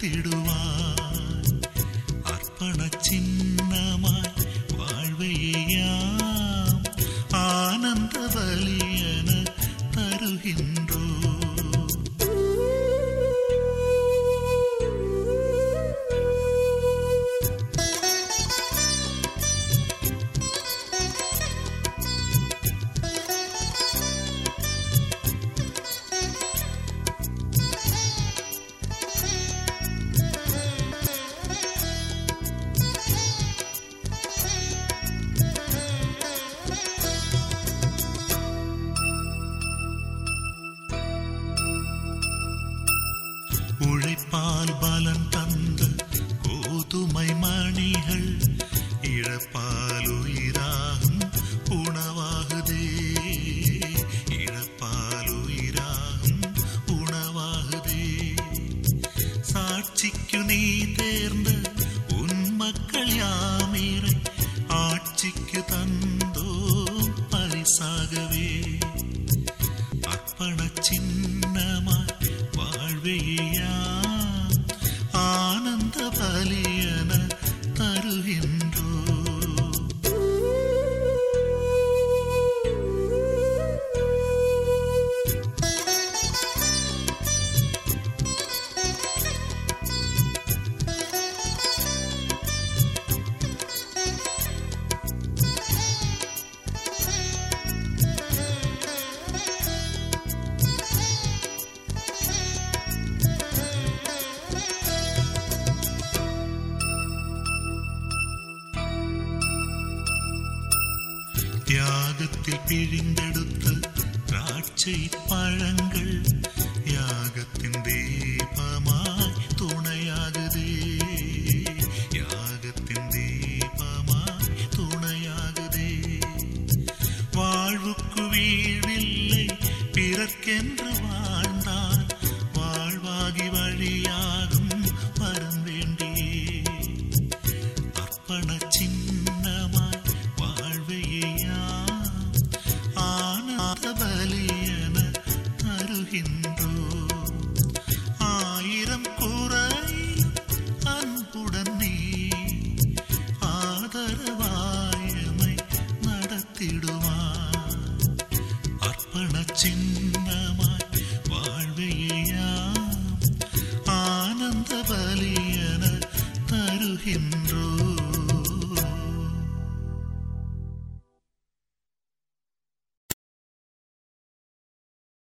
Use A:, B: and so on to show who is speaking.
A: நடத்திடுவாய். அர்ப்பண சின்னமாய் வாழ்வையாம் ஆனந்த பலியன தருகின்றோ. உழைப்பால் பலன் தந்த கோதுமை மணிகள் இழப்பால் உயிராகும் உணவாகுதே. இழப்பால் உயிராகும் உணவாகுதே. சாட்சிக்கு நீ தேர்ந்த உன் மக்கள் யாமீரை ஆட்சிக்கு தந்தோ பரிசாகவே. அர்ப்பண சின்னமாய் வாழ்வையா ஆனந்த பலியன தருகின்றோ. தியாகத்தில் பிழிந்தெடுத்த திராட்சை பழங்கள் யாகத்தின் தீபமாய் துணையாகுதே. யாகத்தின் தீபமாய் துணையாகுதே. வாழ்வுக்கு வீழ்வில்லை பிறர்க்கென்று வாழ்ந்தால் வாழ்வாகி வழியாகும் வரம் வேண்டியே. அர்ப்பண சின்னமாய் வாழ்வையா ஆனந்த பலியன தருகின்றோ. ஆயிரம் குறையிலும் அன்புடன் நீ ஆதரவாயமை நடத்திடுவாய். அர்ப்பண சின்னமாய் வாழ்வையா ஆனந்த பலியன தருகின்றோ.